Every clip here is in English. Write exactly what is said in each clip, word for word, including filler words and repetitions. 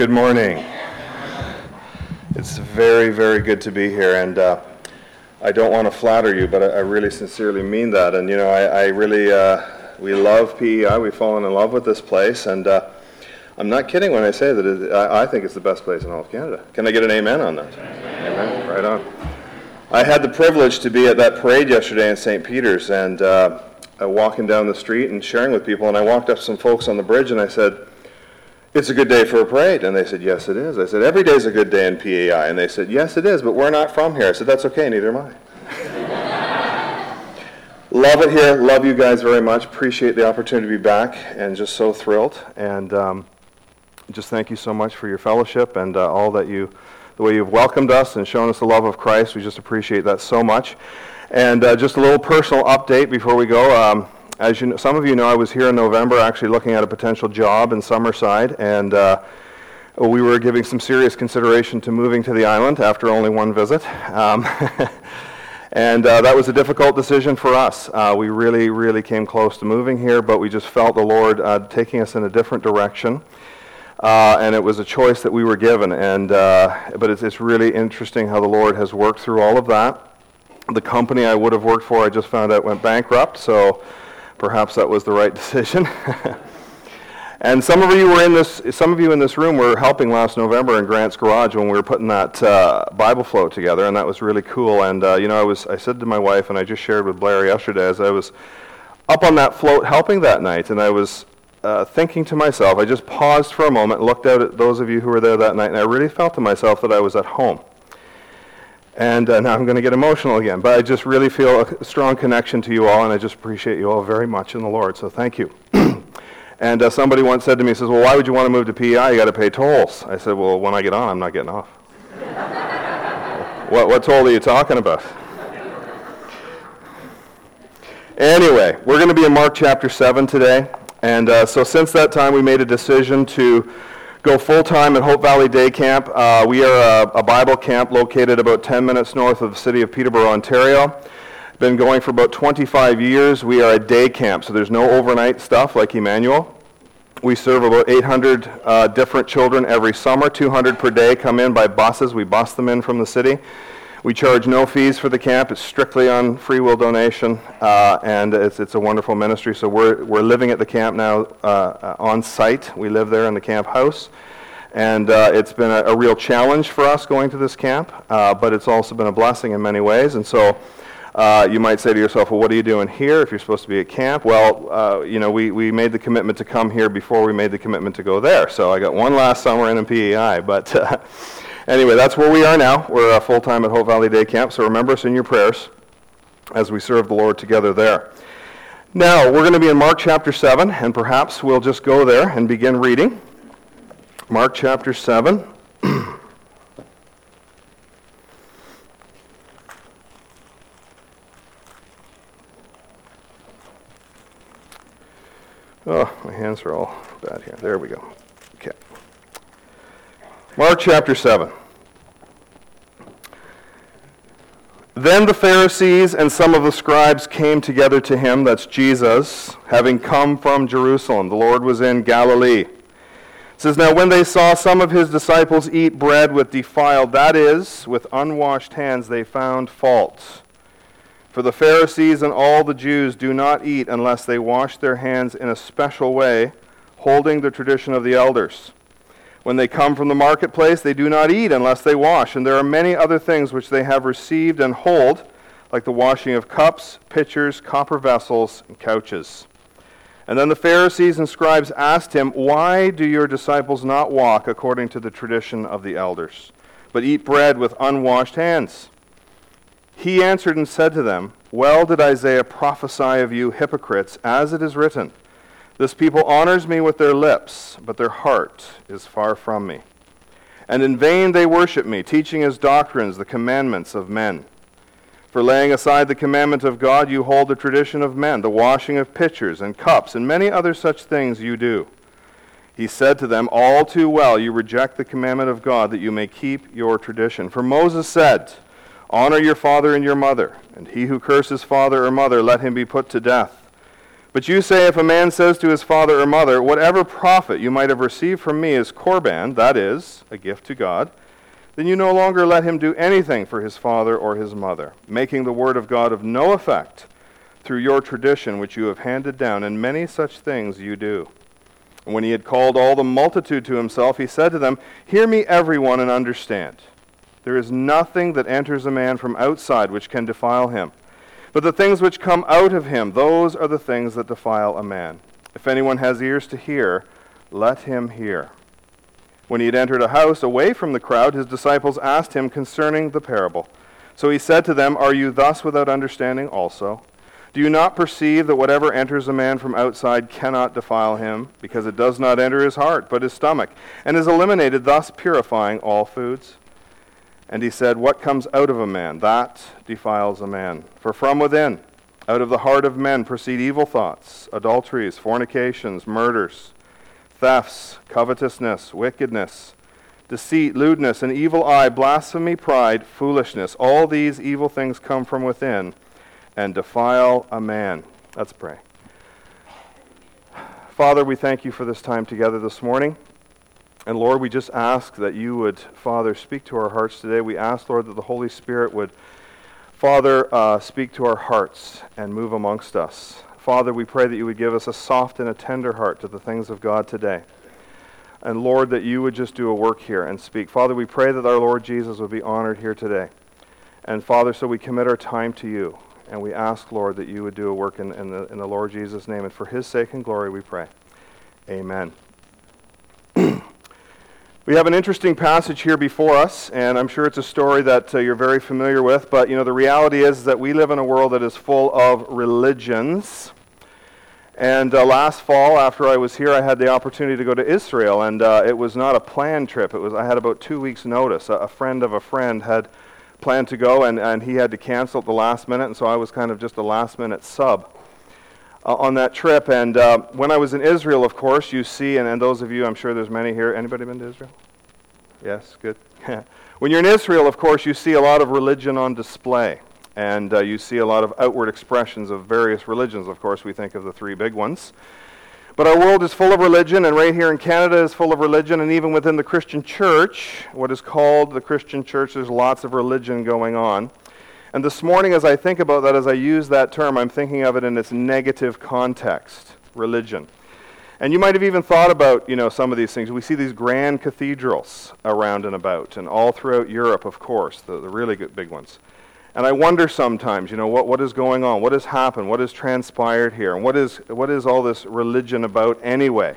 Good morning. It's very, very good to be here, and uh, I don't want to flatter you, but I, I really sincerely mean that. And you know, I, I really, uh, we love P E I. We've fallen in love with this place, and uh, I'm not kidding when I say that it, I, I think it's the best place in all of Canada. Can I get an amen on that? Amen. Right on. I had the privilege to be at that parade yesterday in Saint Peter's, and uh, walking down the street and sharing with people, and I walked up to some folks on the bridge, and I said, "It's a good day for a parade." And they said, "Yes, it is." I said, "Every day's a good day in P E I." And they said, "Yes, it is, but we're not from here." I said, "That's okay, neither am I." Love it here. Love you guys very much. Appreciate the opportunity to be back, and just so thrilled. And um, just thank you so much for your fellowship and uh, all that you, the way you've welcomed us and shown us the love of Christ. We just appreciate that so much. And uh, just a little personal update before we go. Um, As you know, some of you know, I was here in November actually looking at a potential job in Summerside, and uh, we were giving some serious consideration to moving to the island after only one visit. Um, and uh, that was a difficult decision for us. Uh, we really, really came close to moving here, but we just felt the Lord uh, taking us in a different direction. Uh, and it was a choice that we were given. And uh, but it's, it's really interesting how the Lord has worked through all of that. The company I would have worked for, I just found out, went bankrupt, so perhaps that was the right decision. And some of you were in this. Some of you in this room were helping last November in Grant's Garage when we were putting that uh, Bible float together, and that was really cool. And uh, you know, I was. I said to my wife, and I just shared with Blair yesterday, as I was up on that float helping that night, and I was uh, thinking to myself. I just paused for a moment, looked out at those of you who were there that night, and I really felt to myself that I was at home. And uh, now I'm going to get emotional again, but I just really feel a strong connection to you all, and I just appreciate you all very much in the Lord, so thank you. And uh, somebody once said to me, says, "Well, why would you want to move to P E I? You got to pay tolls." I said, "Well, when I get on, I'm not getting off." what, what toll are you talking about? Anyway, we're going to be in Mark chapter seven today, and uh, so since that time we made a decision to go full-time at Hope Valley Day Camp. Uh, we are a, a Bible camp located about ten minutes north of the city of Peterborough, Ontario. Been going for about twenty-five years. We are a day camp, so there's no overnight stuff like Emmanuel. We serve about eight hundred uh, different children every summer. two hundred per day come in by buses. We bus them in from the city. We charge no fees for the camp. It's strictly on free will donation, uh, and it's it's a wonderful ministry. So we're we're living at the camp now uh, on site. We live there in the camp house, and uh, it's been a, a real challenge for us going to this camp, uh, but it's also been a blessing in many ways. And so uh, you might say to yourself, "Well, what are you doing here if you're supposed to be at camp?" Well, uh, you know, we we made the commitment to come here before we made the commitment to go there. So I got one last summer in a P E I, but. Uh, Anyway, that's where we are now. We're uh, full-time at Hope Valley Day Camp, so remember us in your prayers as we serve the Lord together there. Now, we're going to be in Mark chapter seven, and perhaps we'll just go there and begin reading. Mark chapter seven. Oh, my hands are all bad here. There we go. Okay. Mark chapter seven. Then the Pharisees and some of the scribes came together to him, that's Jesus, having come from Jerusalem. The Lord was in Galilee. It says, "Now when they saw some of his disciples eat bread with defiled, that is, with unwashed hands, they found fault. For the Pharisees and all the Jews do not eat unless they wash their hands in a special way, holding the tradition of the elders. When they come from the marketplace, they do not eat unless they wash, and there are many other things which they have received and hold, like the washing of cups, pitchers, copper vessels, and couches." And then the Pharisees and scribes asked him, "Why do your disciples not walk according to the tradition of the elders, but eat bread with unwashed hands?" He answered and said to them, "Well did Isaiah prophesy of you hypocrites, as it is written, 'This people honors me with their lips, but their heart is far from me. And in vain they worship me, teaching as doctrines the commandments of men. For laying aside the commandment of God, you hold the tradition of men, the washing of pitchers and cups, and many other such things you do.' He said to them, 'All too well you reject the commandment of God, that you may keep your tradition. For Moses said, Honor your father and your mother, and he who curses father or mother, let him be put to death. But you say, if a man says to his father or mother, whatever profit you might have received from me is korban, that is, a gift to God, then you no longer let him do anything for his father or his mother, making the word of God of no effect through your tradition which you have handed down, and many such things you do. And when he had called all the multitude to himself, he said to them, hear me everyone and understand. There is nothing that enters a man from outside which can defile him. But the things which come out of him, those are the things that defile a man. If anyone has ears to hear, let him hear. When he had entered a house away from the crowd, his disciples asked him concerning the parable. So he said to them, are you thus without understanding also? Do you not perceive that whatever enters a man from outside cannot defile him, because it does not enter his heart, but his stomach, and is eliminated, thus purifying all foods? And he said, what comes out of a man, that defiles a man. For from within, out of the heart of men, proceed evil thoughts, adulteries, fornications, murders, thefts, covetousness, wickedness, deceit, lewdness, an evil eye, blasphemy, pride, foolishness. All these evil things come from within and defile a man. Let's pray. Father, we thank you for this time together this morning. And Lord, we just ask that you would, Father, speak to our hearts today. We ask, Lord, that the Holy Spirit would, Father, uh, speak to our hearts and move amongst us. Father, we pray that you would give us a soft and a tender heart to the things of God today. And Lord, that you would just do a work here and speak. Father, we pray that our Lord Jesus would be honored here today. And Father, so we commit our time to you. And we ask, Lord, that you would do a work in, in, the, in the Lord Jesus' name. And for his sake and glory we pray. Amen. We have an interesting passage here before us, and I'm sure it's a story that uh, you're very familiar with, but you know the reality is that we live in a world that is full of religions. And uh, last fall, after I was here, I had the opportunity to go to Israel, and uh, it was not a planned trip. It was I had about two weeks' notice. A, a friend of a friend had planned to go, and, and he had to cancel at the last minute, and so I was kind of just a last-minute sub Uh, on that trip. And uh, when I was in Israel, of course, you see, and, and those of you, I'm sure there's many here. Anybody been to Israel? Yes, good. When you're in Israel, of course, you see a lot of religion on display. And uh, you see a lot of outward expressions of various religions. Of course, we think of the three big ones. But our world is full of religion, and right here in Canada is full of religion, and even within the Christian church, what is called the Christian church, there's lots of religion going on. And this morning, as I think about that, as I use that term, I'm thinking of it in its negative context, religion. And you might have even thought about, you know, some of these things. We see these grand cathedrals around and about, and all throughout Europe, of course, the, the really good big ones. And I wonder sometimes, you know, what, what is going on? What has happened? What has transpired here? And what is, what is all this religion about anyway?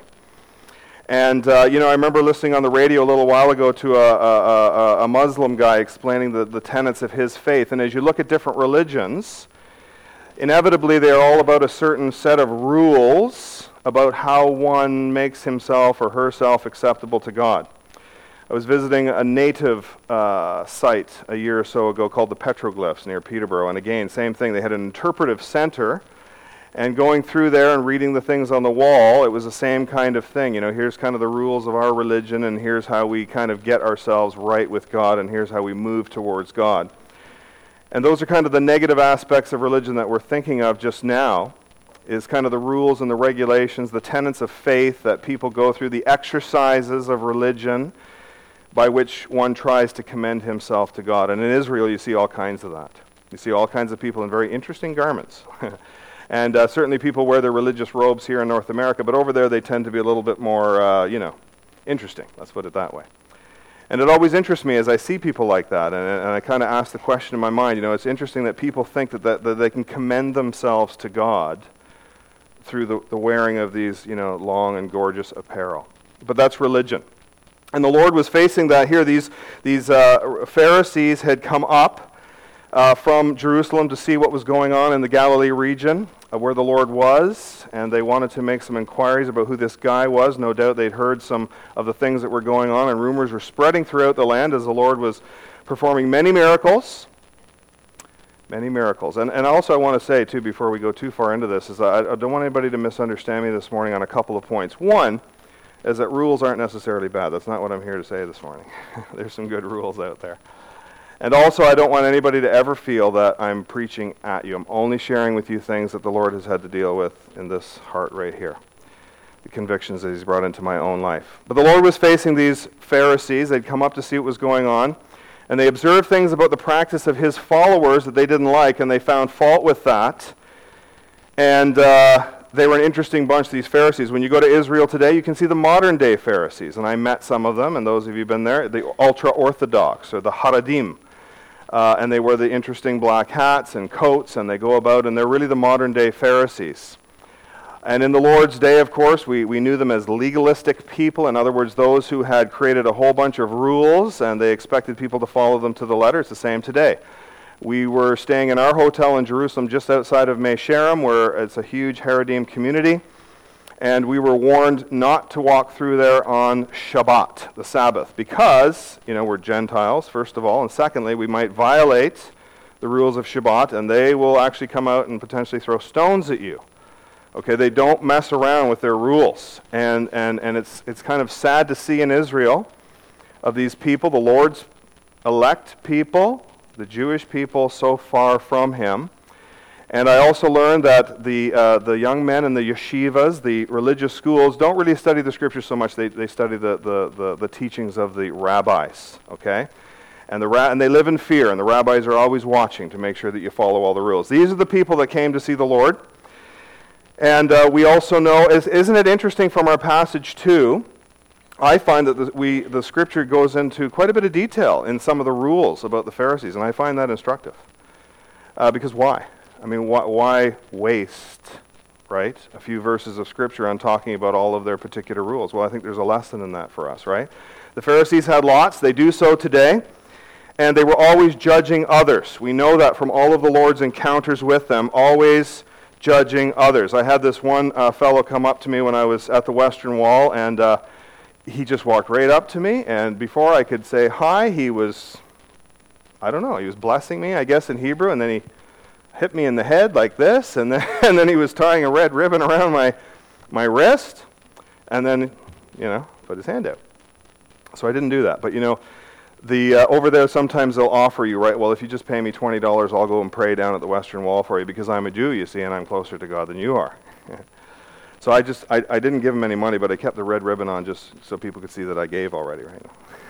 And, uh, you know, I remember listening on the radio a little while ago to a, a, a, a Muslim guy explaining the, the tenets of his faith. And as you look at different religions, inevitably they are all about a certain set of rules about how one makes himself or herself acceptable to God. I was visiting a native uh, site a year or so ago called the Petroglyphs near Peterborough. And again, same thing. They had an interpretive center. And going through there and reading the things on the wall, it was the same kind of thing. You know, here's kind of the rules of our religion, and here's how we kind of get ourselves right with God, and here's how we move towards God. And those are kind of the negative aspects of religion that we're thinking of just now, is kind of the rules and the regulations, the tenets of faith that people go through, the exercises of religion by which one tries to commend himself to God. And in Israel, you see all kinds of that. You see all kinds of people in very interesting garments. And uh, certainly people wear their religious robes here in North America, but over there they tend to be a little bit more, uh, you know, interesting. Let's put it that way. And it always interests me as I see people like that, and, and I kind of ask the question in my mind, you know, it's interesting that people think that, that, that they can commend themselves to God through the, the wearing of these, you know, long and gorgeous apparel. But that's religion. And the Lord was facing that here. These, these uh, Pharisees had come up Uh, from Jerusalem to see what was going on in the Galilee region uh, where the Lord was, and they wanted to make some inquiries about who this guy was. No doubt they'd heard some of the things that were going on, and rumors were spreading throughout the land as the Lord was performing many miracles. Many miracles. And, and also I want to say, too, before we go too far into this, is I, I don't want anybody to misunderstand me this morning on a couple of points. One is that rules aren't necessarily bad. That's not what I'm here to say this morning. There's some good rules out there. And also, I don't want anybody to ever feel that I'm preaching at you. I'm only sharing with you things that the Lord has had to deal with in this heart right here, the convictions that he's brought into my own life. But the Lord was facing these Pharisees. They'd come up to see what was going on, and they observed things about the practice of his followers that they didn't like, and they found fault with that. And uh, they were an interesting bunch, these Pharisees. When you go to Israel today, you can see the modern-day Pharisees, and I met some of them, and those of you who've been there, the ultra-Orthodox, or the Haradim. Uh, and they wear the interesting black hats and coats, and they go about, and they're really the modern-day Pharisees. And in the Lord's day, of course, we, we knew them as legalistic people. In other words, those who had created a whole bunch of rules, and they expected people to follow them to the letter. It's the same today. We were staying in our hotel in Jerusalem just outside of Meisharim, where it's a huge Haredim community. And we were warned not to walk through there on Shabbat, the Sabbath, because, you know, we're Gentiles, first of all, and secondly, we might violate the rules of Shabbat, and they will actually come out and potentially throw stones at you. Okay, they don't mess around with their rules. And, and, and it's, it's kind of sad to see in Israel of these people, the Lord's elect people, the Jewish people so far from him. And I also learned that the uh, the young men in the yeshivas, the religious schools, don't really study the scriptures so much. They they study the the, the, the teachings of the rabbis, okay? And the ra- and they live in fear, and the rabbis are always watching to make sure that you follow all the rules. These are the people that came to see the Lord. And uh, we also know, is, isn't it interesting from our passage too, I find that the, we the scripture goes into quite a bit of detail in some of the rules about the Pharisees, and I find that instructive. Uh, because why? I mean, why, why waste, right, a few verses of Scripture on talking about all of their particular rules? Well, I think there's a lesson in that for us, right? The Pharisees had lots. They do so today. And they were always judging others. We know that from all of the Lord's encounters with them, always judging others. I had this one uh, fellow come up to me when I was at the Western Wall, and uh, he just walked right up to me, and before I could say hi, he was, I don't know, he was blessing me, I guess, in Hebrew, and then he hit me in the head like this, and then and then he was tying a red ribbon around my my wrist, and then, you know, put his hand out. So I didn't do that. But, you know, the uh, over there sometimes they'll offer you, right, well, if you just pay me twenty dollars, I'll go and pray down at the Western Wall for you because I'm a Jew, you see, and I'm closer to God than you are. So I just, I, I didn't give him any money, but I kept the red ribbon on just so people could see that I gave already, right?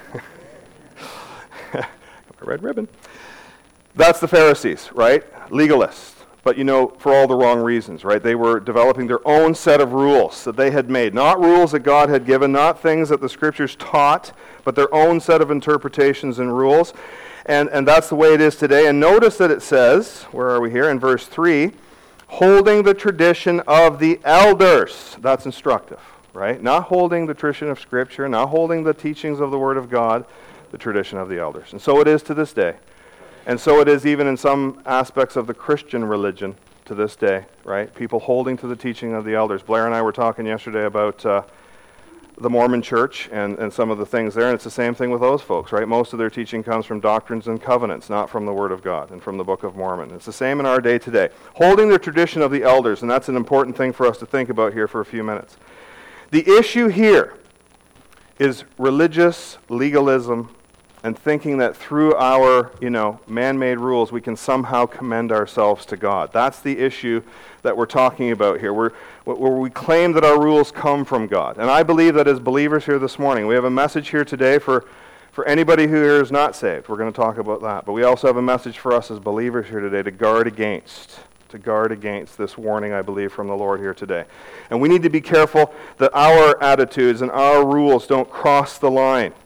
Got my red ribbon. That's the Pharisees, right? Legalists. But, you know, for all the wrong reasons, right? They were developing their own set of rules that they had made. Not rules that God had given, not things that the Scriptures taught, but their own set of interpretations and rules. And, and that's the way it is today. And notice that it says, where are we here? In verse three, holding the tradition of the elders. That's instructive, right? Not holding the tradition of Scripture, not holding the teachings of the Word of God, the tradition of the elders. And so it is to this day. And so it is even in some aspects of the Christian religion to this day, right? People holding to the teaching of the elders. Blair and I were talking yesterday about uh, the Mormon Church and, and some of the things there, and it's the same thing with those folks, right? Most of their teaching comes from doctrines and covenants, not from the Word of God and from the Book of Mormon. It's the same in our day today. Holding the tradition of the elders, and that's an important thing for us to think about here for a few minutes. The issue here is religious legalism and thinking that through our, you know, man-made rules we can somehow commend ourselves to God. That's the issue that we're talking about here, where, where we claim that our rules come from God. And I believe that as believers here this morning, we have a message here today for, for anybody who here is not saved. We're going to talk about that. But we also have a message for us as believers here today to guard against, to guard against this warning, I believe, from the Lord here today. And we need to be careful that our attitudes and our rules don't cross the line.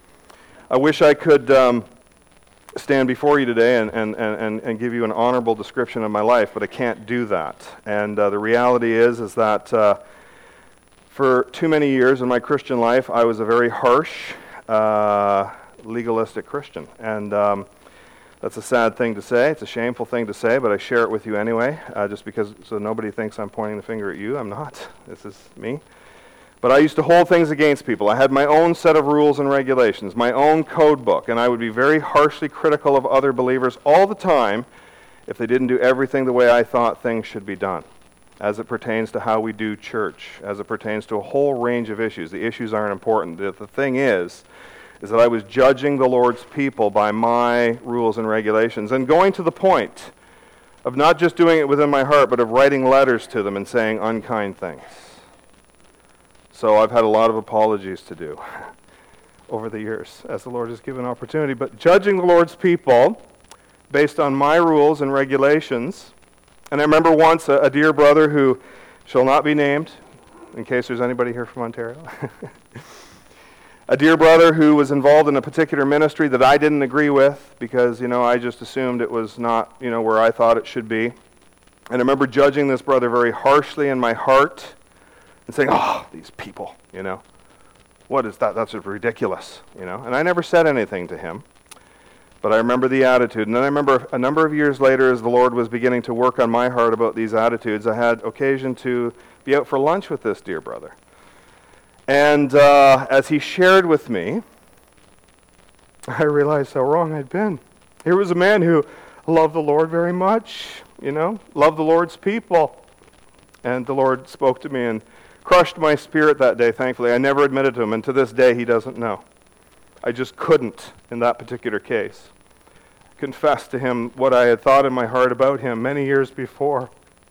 I wish I could um, stand before you today and, and, and, and give you an honorable description of my life, but I can't do that. And uh, the reality is, is that uh, for too many years in my Christian life, I was a very harsh, uh, legalistic Christian. And um, that's a sad thing to say. It's a shameful thing to say, but I share it with you anyway, uh, just because so nobody thinks I'm pointing the finger at you. I'm not. This is me. But I used to hold things against people. I had my own set of rules and regulations, my own code book, and I would be very harshly critical of other believers all the time if they didn't do everything the way I thought things should be done, as it pertains to how we do church, as it pertains to a whole range of issues. The issues aren't important. The, the thing is, is that I was judging the Lord's people by my rules and regulations, and going to the point of not just doing it within my heart, but of writing letters to them and saying unkind things. So I've had a lot of apologies to do over the years as the Lord has given opportunity. But judging the Lord's people based on my rules and regulations, and I remember once a, a dear brother who shall not be named, in case there's anybody here from Ontario, a dear brother who was involved in a particular ministry that I didn't agree with because, you know, I just assumed it was not, you know, where I thought it should be. And I remember judging this brother very harshly in my heart and saying, oh, these people, you know, what is that? That's ridiculous, you know. And I never said anything to him, but I remember the attitude. And then I remember a number of years later, as the Lord was beginning to work on my heart about these attitudes, I had occasion to be out for lunch with this dear brother. And uh, as he shared with me, I realized how wrong I'd been. Here was a man who loved the Lord very much, you know, loved the Lord's people. And the Lord spoke to me and crushed my spirit that day, thankfully. I never admitted to him, and to this day he doesn't know. I just couldn't in that particular case confess to him what I had thought in my heart about him many years before.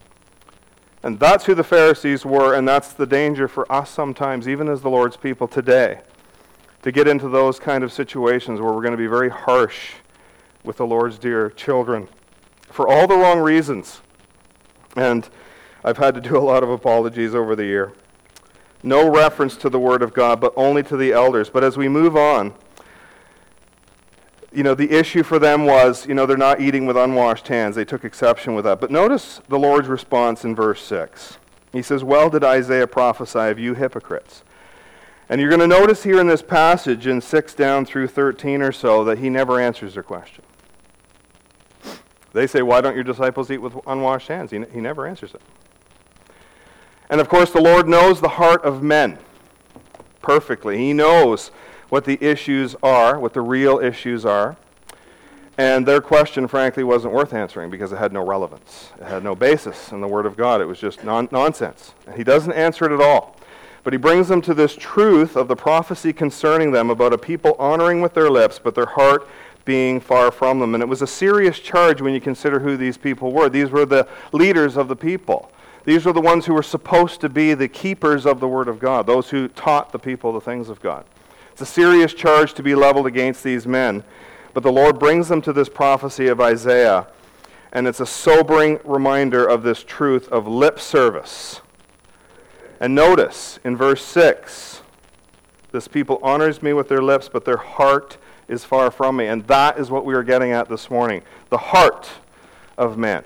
And that's who the Pharisees were, and that's the danger for us sometimes, even as the Lord's people today, to get into those kind of situations where we're going to be very harsh with the Lord's dear children for all the wrong reasons. And I've had to do a lot of apologies over the year. No reference to the Word of God, but only to the elders. But as we move on, you know, the issue for them was, you know, they're not eating with unwashed hands. They took exception with that. But notice the Lord's response in verse six. He says, well did Isaiah prophesy of you hypocrites. And you're going to notice here in this passage, in six down through thirteen or so, that he never answers their question. They say, why don't your disciples eat with unwashed hands? He, n- he never answers it. And of course, the Lord knows the heart of men perfectly. He knows what the issues are, what the real issues are. And their question, frankly, wasn't worth answering because it had no relevance. It had no basis in the Word of God. It was just non- nonsense. And he doesn't answer it at all. But he brings them to this truth of the prophecy concerning them about a people honoring with their lips, but their heart being far from them. And it was a serious charge when you consider who these people were. These were the leaders of the people. These were the ones who were supposed to be the keepers of the Word of God, those who taught the people the things of God. It's a serious charge to be leveled against these men. But the Lord brings them to this prophecy of Isaiah, and it's a sobering reminder of this truth of lip service. And notice in verse six, this people honors me with their lips, but their heart is far from me. And that is what we are getting at this morning. The heart of man.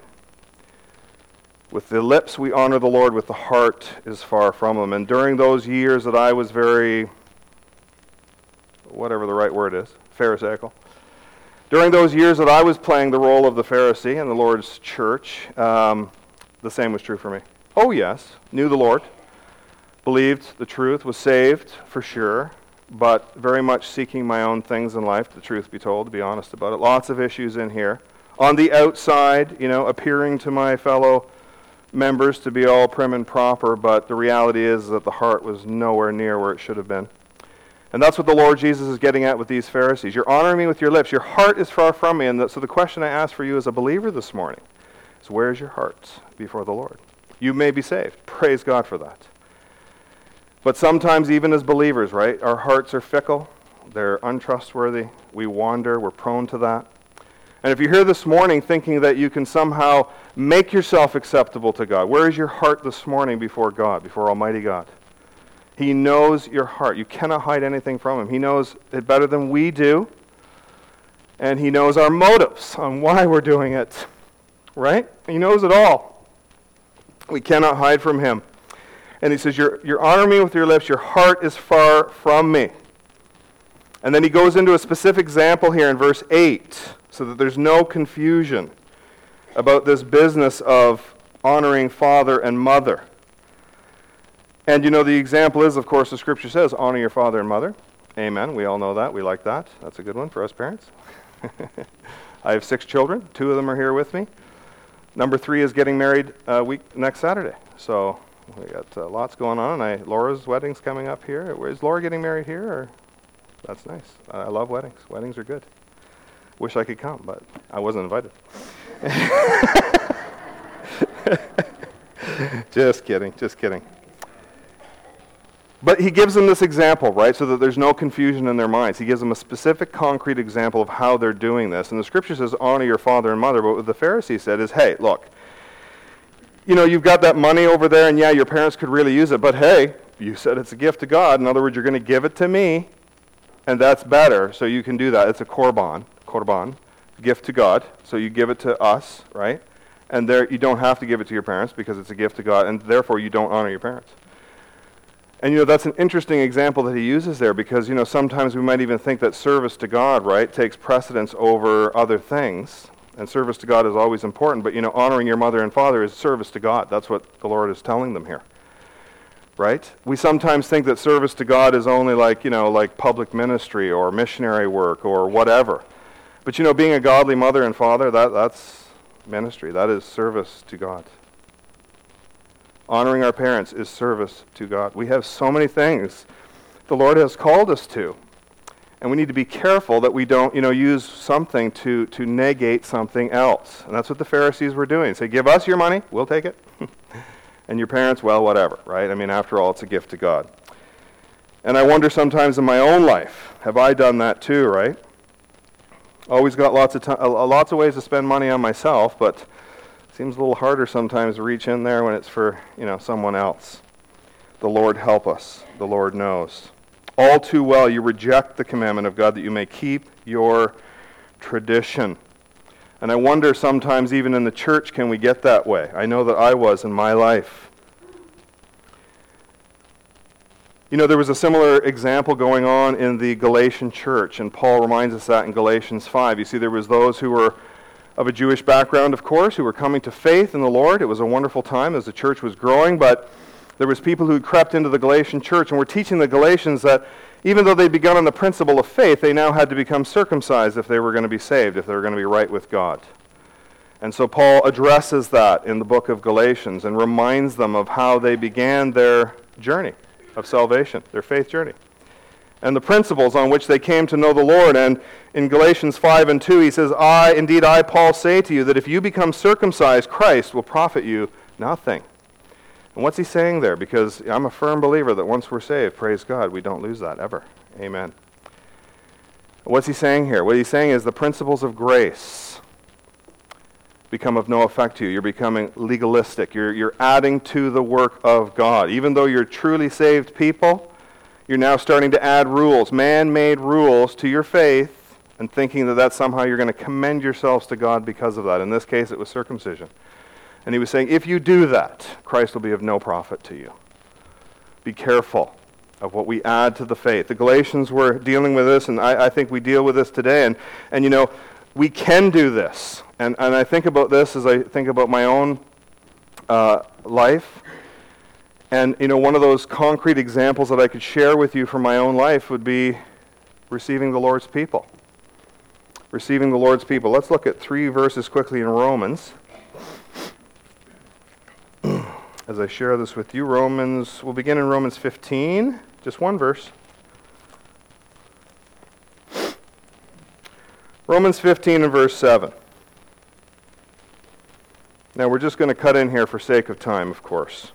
With the lips we honor the Lord, with the heart is far from him. And during those years that I was very, whatever the right word is, Pharisaical. During those years that I was playing the role of the Pharisee in the Lord's church, um, the same was true for me. Oh yes, knew the Lord, believed the truth, was saved for sure, but very much seeking my own things in life, the truth be told, to be honest about it. Lots of issues in here. On the outside, you know, appearing to my fellow members to be all prim and proper, but the reality is that the heart was nowhere near where it should have been. And that's what the Lord Jesus is getting at with these Pharisees. You're honoring me with your lips. Your heart is far from me. And the, so the question I ask for you as a believer this morning is, where is your heart before the Lord? You may be saved. Praise God for that. But sometimes even as believers, right, our hearts are fickle. They're untrustworthy. We wander. We're prone to that. And if you're here this morning thinking that you can somehow make yourself acceptable to God, where is your heart this morning before God, before Almighty God? He knows your heart. You cannot hide anything from him. He knows it better than we do. And he knows our motives on why we're doing it. Right? He knows it all. We cannot hide from him. And he says, you're, you're honoring me with your lips. Your heart is far from me. And then he goes into a specific example here in verse eight, so that there's no confusion about this business of honoring father and mother. And you know, the example is, of course, the scripture says, honor your father and mother. Amen. We all know that. We like that. That's a good one for us parents. I have six children. Two of them are here with me. Number three is getting married uh, week next Saturday. So we got uh, lots going on. I, Laura's wedding's coming up here. Is Laura getting married here? Or? That's nice. I love weddings. Weddings are good. Wish I could come, but I wasn't invited. Just kidding, just kidding. But he gives them this example, right, so that there's no confusion in their minds. He gives them a specific, concrete example of how they're doing this. And the scripture says, honor your father and mother. But what the Pharisee said is, hey, look, you know, you've got that money over there, and yeah, your parents could really use it, but hey, you said it's a gift to God. In other words, you're going to give it to me, and that's better, so you can do that. It's a korban, korban, gift to God, so you give it to us, right? And there, you don't have to give it to your parents because it's a gift to God, and therefore you don't honor your parents. And, you know, that's an interesting example that he uses there because, you know, sometimes we might even think that service to God, right, takes precedence over other things. And service to God is always important. But, you know, honoring your mother and father is service to God. That's what the Lord is telling them here. Right? We sometimes think that service to God is only like, you know, like public ministry or missionary work or whatever. But, you know, being a godly mother and father, that that's ministry. That is service to God. Honoring our parents is service to God. We have so many things the Lord has called us to. And we need to be careful that we don't, you know, use something to, to negate something else. And that's what the Pharisees were doing. Say, give us your money, we'll take it. And your parents, well, whatever, right? I mean, after all, it's a gift to God. And I wonder sometimes in my own life, have I done that too, right? Always got lots of t- lots of ways to spend money on myself, but seems a little harder sometimes to reach in there when it's for, you know, someone else. The Lord help us. The Lord knows. All too well you reject the commandment of God that you may keep your tradition. And I wonder sometimes even in the church can we get that way? I know that I was in my life. You know, there was a similar example going on in the Galatian church, and Paul reminds us that in Galatians five. You see, there was those who were of a Jewish background, of course, who were coming to faith in the Lord. It was a wonderful time as the church was growing, but there was people who had crept into the Galatian church and were teaching the Galatians that even though they'd begun on the principle of faith, they now had to become circumcised if they were going to be saved, if they were going to be right with God. And so Paul addresses that in the book of Galatians and reminds them of how they began their journey of salvation, their faith journey, and the principles on which they came to know the Lord. And in Galatians five and two, he says, I, indeed I, Paul, say to you that if you become circumcised, Christ will profit you nothing. And what's he saying there? Because I'm a firm believer that once we're saved, praise God, we don't lose that ever. Amen. What's he saying here? What he's saying is the principles of grace become of no effect to you. You're becoming legalistic. You're, you're adding to the work of God. Even though you're truly saved people, you're now starting to add rules, man-made rules to your faith, and thinking that that's somehow you're going to commend yourselves to God because of that. In this case, it was circumcision. And he was saying, if you do that, Christ will be of no profit to you. Be careful of what we add to the faith. The Galatians were dealing with this, and I, I think we deal with this today. And, and you know, we can do this. And, and I think about this as I think about my own uh, life. And, you know, one of those concrete examples that I could share with you from my own life would be receiving the Lord's people. Receiving the Lord's people. Let's look at three verses quickly in Romans. As I share this with you, Romans, we'll begin in Romans fifteen, just one verse. Romans fifteen and verse seven. Now we're just going to cut in here for sake of time, of course.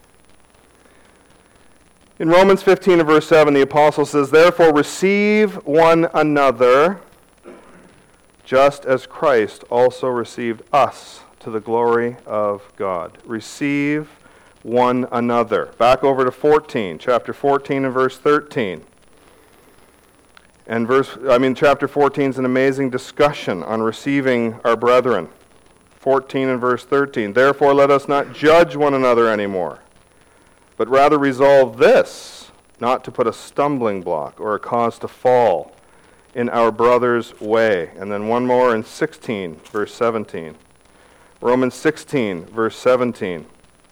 In Romans fifteen and verse seven, the apostle says, therefore receive one another, just as Christ also received us to the glory of God. Receive one another. Back over to fourteen, chapter fourteen and verse thirteen. And verse, I mean, chapter fourteen is an amazing discussion on receiving our brethren. fourteen and verse thirteen. Therefore, let us not judge one another anymore, but rather resolve this, not to put a stumbling block or a cause to fall in our brother's way. And then one more in sixteen, verse seventeen. Romans sixteen, verse seventeen.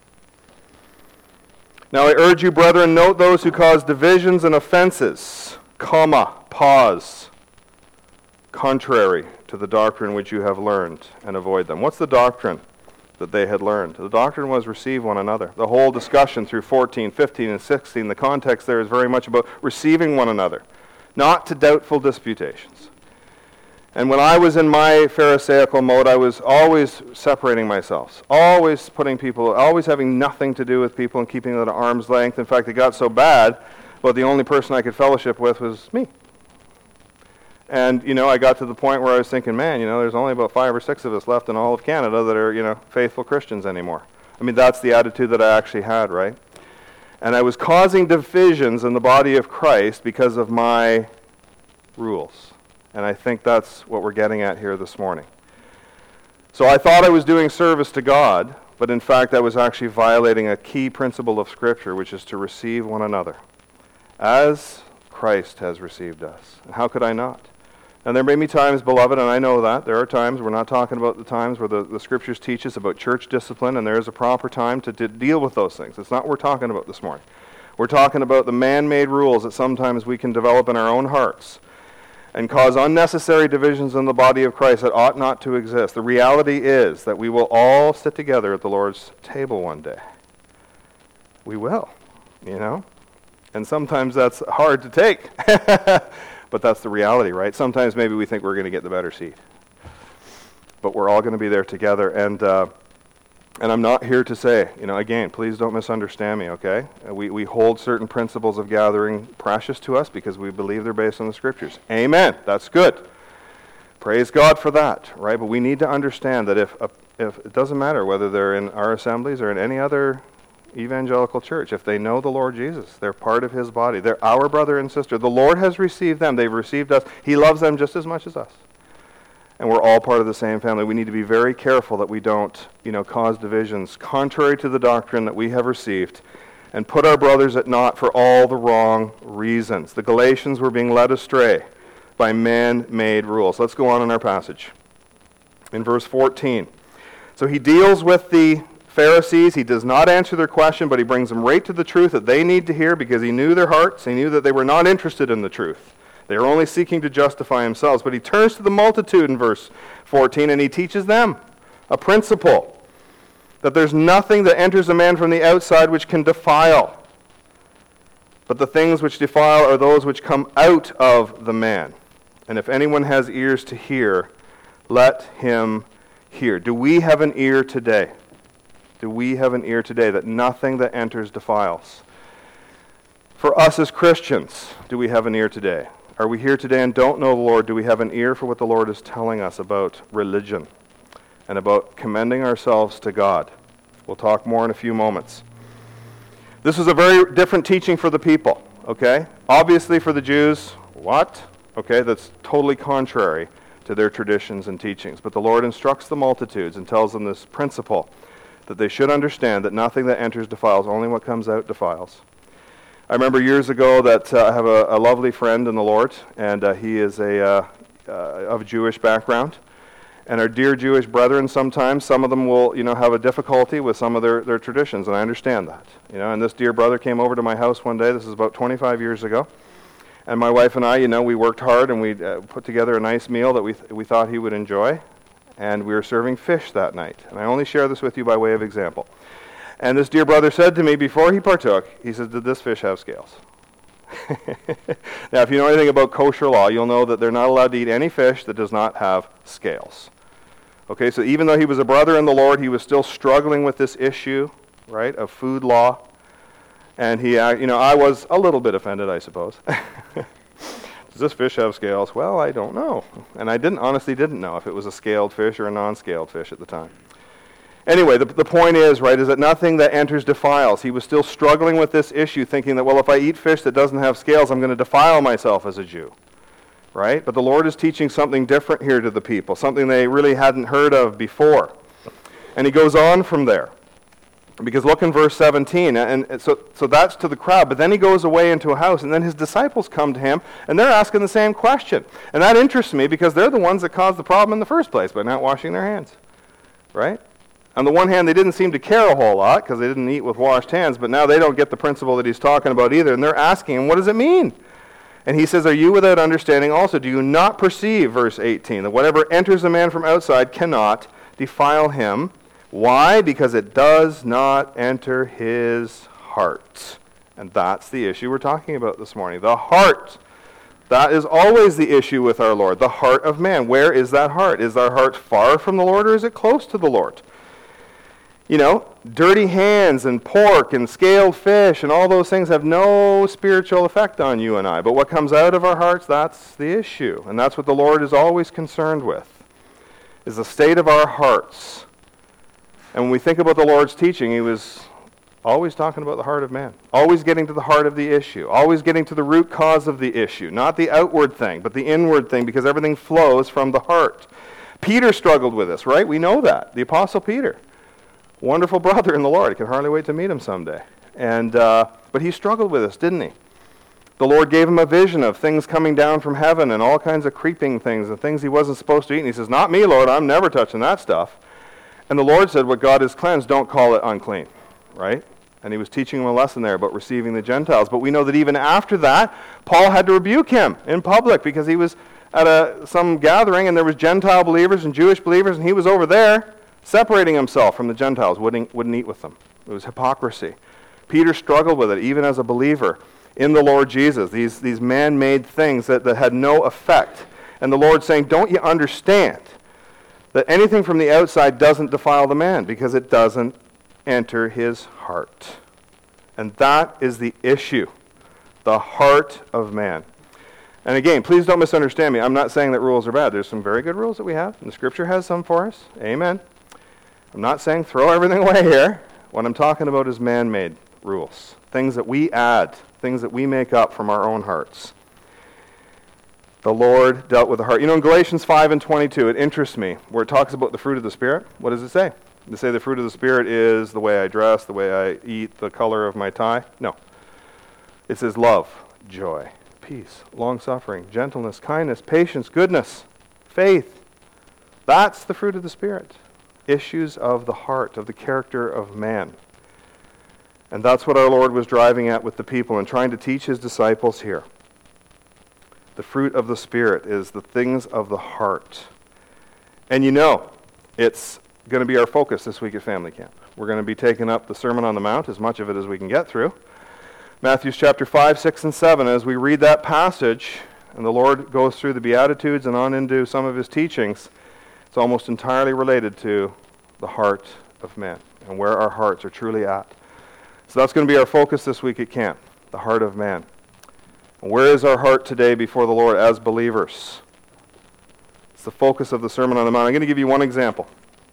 Now I urge you, brethren, note those who cause divisions and offenses, comma, pause, contrary to the doctrine which you have learned, and avoid them. What's the doctrine that they had learned? The doctrine was receive one another. The whole discussion through fourteen, fifteen, and sixteen, the context there is very much about receiving one another. not to doubtful disputations. And when I was in my Pharisaical mode, I was always separating myself, always putting people, always having nothing to do with people and keeping them at arm's length. In fact, it got so bad, well, the only person I could fellowship with was me. And, you know, I got to the point where I was thinking, man, you know, there's only about five or six of us left in all of Canada that are, you know, faithful Christians anymore. I mean, that's the attitude that I actually had, right? And I was causing divisions in the body of Christ because of my rules. And I think that's what we're getting at here this morning. So I thought I was doing service to God, but in fact I was actually violating a key principle of Scripture, which is to receive one another as Christ has received us. And how could I not? And there may be times, beloved, and I know that, there are times, we're not talking about the times where the, the Scriptures teach us about church discipline, and there is a proper time to, to deal with those things. It's not what we're talking about this morning. We're talking about the man-made rules that sometimes we can develop in our own hearts and cause unnecessary divisions in the body of Christ that ought not to exist. The reality is that we will all sit together at the Lord's table one day. We will, you know? And sometimes that's hard to take. But that's the reality, right? Sometimes maybe we think we're going to get the better seat. But we're all going to be there together. And uh, and I'm not here to say, you know, again, please don't misunderstand me, okay? We, we hold certain principles of gathering precious to us because we believe they're based on the Scriptures. Amen. That's good. Praise God for that, right? But we need to understand that if, uh, if it doesn't matter whether they're in our assemblies or in any other evangelical church, if they know the Lord Jesus, they're part of His body. They're our brother and sister. The Lord has received them. They've received us. He loves them just as much as us. And we're all part of the same family. We need to be very careful that we don't, you know, cause divisions contrary to the doctrine that we have received and put our brothers at naught for all the wrong reasons. The Galatians were being led astray by man-made rules. Let's go on in our passage. In verse fourteen. So he deals with the Pharisees. He does not answer their question, but he brings them right to the truth that they need to hear because he knew their hearts. He knew that they were not interested in the truth. They were only seeking to justify themselves. But he turns to the multitude in verse fourteen and he teaches them a principle that there's nothing that enters a man from the outside which can defile. But the things which defile are those which come out of the man. And if anyone has ears to hear, let him hear. Do we have an ear today? Do we have an ear today that nothing that enters defiles? For us as Christians, do we have an ear today? Are we here today and don't know the Lord? Do we have an ear for what the Lord is telling us about religion and about commending ourselves to God? We'll talk more in a few moments. This is a very different teaching for the people, okay? Obviously for the Jews, what? Okay, that's totally contrary to their traditions and teachings. But the Lord instructs the multitudes and tells them this principle that they should understand that nothing that enters defiles, only what comes out defiles. I remember years ago that uh, I have a, a lovely friend in the Lord, and uh, he is a uh, uh, of Jewish background. And our dear Jewish brethren, sometimes some of them will, you know, have a difficulty with some of their, their traditions, and I understand that. You know, and this dear brother came over to my house one day. This is about twenty-five years ago, and my wife and I, you know, we worked hard and we uh, put together a nice meal that we th- we thought he would enjoy, and we were serving fish that night. And I only share this with you by way of example. And this dear brother said to me before he partook, he said, "Did this fish have scales?" Now, if you know anything about kosher law, you'll know that they're not allowed to eat any fish that does not have scales. Okay, so even though he was a brother in the Lord, he was still struggling with this issue, right, of food law. And he, uh, you know, I was a little bit offended, I suppose. Does this fish have scales? Well, I don't know. And I didn't honestly didn't know if it was a scaled fish or a non-scaled fish at the time. Anyway, the, the point is, right, is that nothing that enters defiles. He was still struggling with this issue, thinking that, well, if I eat fish that doesn't have scales, I'm going to defile myself as a Jew, right? But the Lord is teaching something different here to the people, something they really hadn't heard of before. And he goes on from there. Because look in verse seventeen, and so, so that's to the crowd, but then he goes away into a house, and then his disciples come to him, and they're asking the same question. And that interests me because they're the ones that caused the problem in the first place by not washing their hands, right? On the one hand, they didn't seem to care a whole lot because they didn't eat with washed hands, but now they don't get the principle that he's talking about either, and they're asking him, what does it mean? And he says, are you without understanding also? Do you not perceive, verse eighteen, that whatever enters a man from outside cannot defile him? Why? Because it does not enter his heart. And that's the issue we're talking about this morning. The heart. That is always the issue with our Lord, the heart of man. Where is that heart? Is our heart far from the Lord, or is it close to the Lord? You know, dirty hands and pork and scaled fish and all those things have no spiritual effect on you and I. But what comes out of our hearts, that's the issue. And that's what the Lord is always concerned with, is the state of our hearts. And when we think about the Lord's teaching, he was always talking about the heart of man, always getting to the heart of the issue, always getting to the root cause of the issue, not the outward thing, but the inward thing, because everything flows from the heart. Peter struggled with this, right? We know that. The Apostle Peter, wonderful brother in the Lord. I can hardly wait to meet him someday. And uh, but he struggled with this, didn't he? The Lord gave him a vision of things coming down from heaven and all kinds of creeping things and things he wasn't supposed to eat. And he says, "Not me, Lord. I'm never touching that stuff." And the Lord said, "What God has cleansed, don't call it unclean." Right? And he was teaching him a lesson there about receiving the Gentiles. But we know that even after that, Paul had to rebuke him in public because he was at a some gathering and there was Gentile believers and Jewish believers, and he was over there separating himself from the Gentiles, wouldn't, wouldn't eat with them. It was hypocrisy. Peter struggled with it, even as a believer in the Lord Jesus, these, these man-made things that, that had no effect. And the Lord saying, don't you understand that anything from the outside doesn't defile the man because it doesn't enter his heart. And that is the issue, the heart of man. And again, please don't misunderstand me. I'm not saying that rules are bad. There's some very good rules that we have, and the Scripture has some for us. Amen. I'm not saying throw everything away here. What I'm talking about is man-made rules, things that we add, things that we make up from our own hearts. The Lord dealt with the heart. You know, in Galatians five and twenty-two, it interests me, where it talks about the fruit of the Spirit. What does it say? Does it say the fruit of the Spirit is the way I dress, the way I eat, the color of my tie? No. It says love, joy, peace, long-suffering, gentleness, kindness, patience, goodness, faith. That's the fruit of the Spirit. Issues of the heart, of the character of man. And that's what our Lord was driving at with the people and trying to teach his disciples here. The fruit of the Spirit is the things of the heart. And you know, it's going to be our focus this week at Family Camp. We're going to be taking up the Sermon on the Mount, as much of it as we can get through. Matthew chapter five, six, and seven. As we read that passage, and the Lord goes through the Beatitudes and on into some of his teachings, it's almost entirely related to the heart of man and where our hearts are truly at. So that's going to be our focus this week at camp, the heart of man. And where is our heart today before the Lord as believers? It's the focus of the Sermon on the Mount. I'm going to give you one example.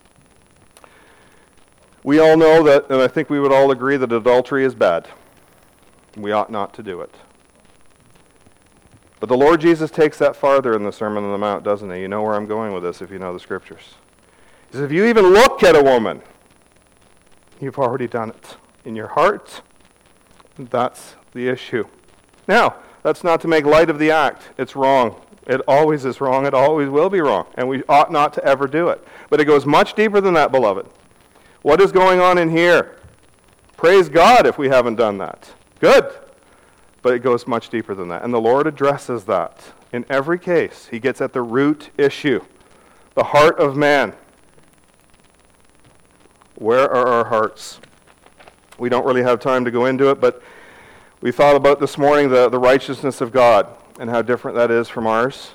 We all know that, and I think we would all agree that adultery is bad. We ought not to do it. But the Lord Jesus takes that farther in the Sermon on the Mount, doesn't he? You know where I'm going with this if you know the Scriptures. He says, if you even look at a woman, you've already done it. In your heart, that's the issue. Now, that's not to make light of the act. It's wrong. It always is wrong. It always will be wrong. And we ought not to ever do it. But it goes much deeper than that, beloved. What is going on in here? Praise God if we haven't done that. Good. But it goes much deeper than that. And the Lord addresses that. In every case, he gets at the root issue, the heart of man. Where are our hearts? We don't really have time to go into it, but we thought about this morning the, the righteousness of God and how different that is from ours,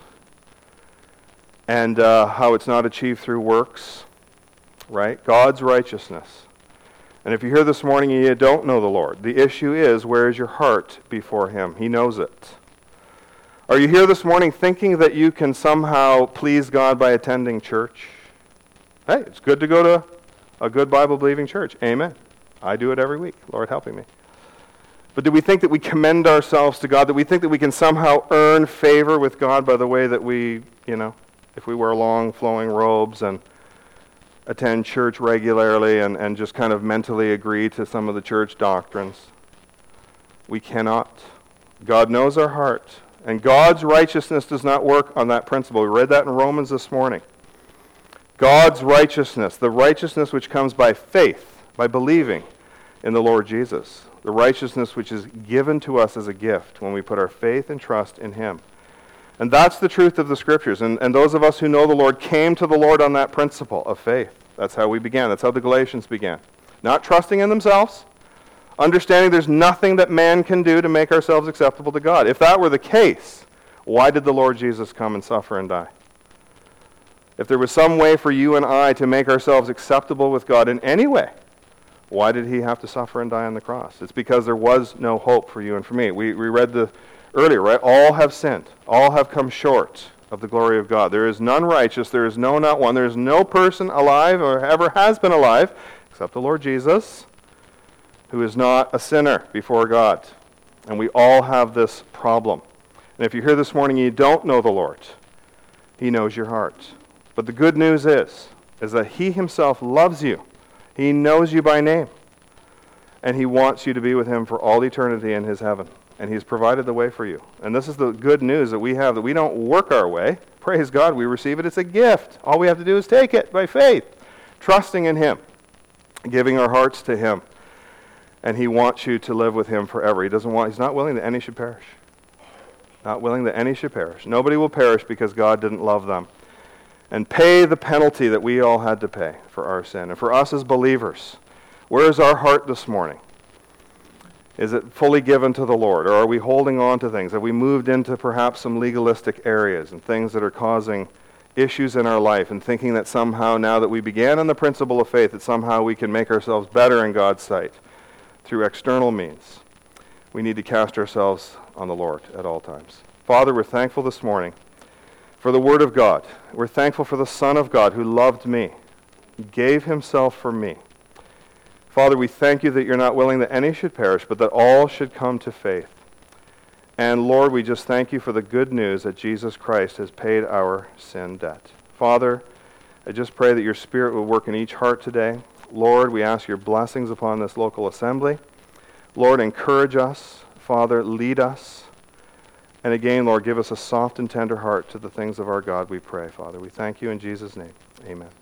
and uh, how it's not achieved through works, right? God's righteousness. And if you're here this morning and you don't know the Lord, the issue is, where is your heart before him? He knows it. Are you here this morning thinking that you can somehow please God by attending church? Hey, it's good to go to a good Bible-believing church. Amen. I do it every week. Lord helping me. But do we think that we commend ourselves to God, that we think that we can somehow earn favor with God by the way that we, you know, if we wear long flowing robes and attend church regularly and, and just kind of mentally agree to some of the church doctrines? We cannot. God knows our heart. And God's righteousness does not work on that principle. We read that in Romans this morning. God's righteousness, the righteousness which comes by faith, by believing in the Lord Jesus. The righteousness which is given to us as a gift when we put our faith and trust in him. And that's the truth of the Scriptures. And, and those of us who know the Lord came to the Lord on that principle of faith. That's how we began. That's how the Galatians began. Not trusting in themselves, understanding there's nothing that man can do to make ourselves acceptable to God. If that were the case, Why did the Lord Jesus come and suffer and die? If there was some way for you and I to make ourselves acceptable with God in any way, why did he have to suffer and die on the cross? It's because there was no hope for you and for me. We, we read the earlier, right? All have sinned. All have come short of the glory of God. There is none righteous. There is no, not one. There is no person alive or ever has been alive, except the Lord Jesus, who is not a sinner before God. And we all have this problem. And if you're here this morning and you don't know the Lord, he knows your heart. But the good news is, is that he himself loves you. He knows you by name. And he wants you to be with him for all eternity in his heaven. And he's provided the way for you. And this is the good news that we have, that we don't work our way. Praise God, we receive it. It's a gift. All we have to do is take it by faith, trusting in him, giving our hearts to him. And he wants you to live with him forever. He doesn't want, he's not willing that any should perish. Not willing that any should perish. Nobody will perish because God didn't love them. And pay the penalty that we all had to pay for our sin. And for us as believers, where is our heart this morning? Is it fully given to the Lord? Or are we holding on to things? Have we moved into perhaps some legalistic areas and things that are causing issues in our life and thinking that somehow, now that we began on the principle of faith, that somehow we can make ourselves better in God's sight through external means? We need to cast ourselves on the Lord at all times. Father, we're thankful this morning for the Word of God. We're thankful for the Son of God who loved me, gave himself for me. Father, we thank you that you're not willing that any should perish, but that all should come to faith. And Lord, we just thank you for the good news that Jesus Christ has paid our sin debt. Father, I just pray that your Spirit will work in each heart today. Lord, we ask your blessings upon this local assembly. Lord, encourage us. Father, lead us. And again, Lord, give us a soft and tender heart to the things of our God, we pray, Father. We thank you in Jesus' name. Amen.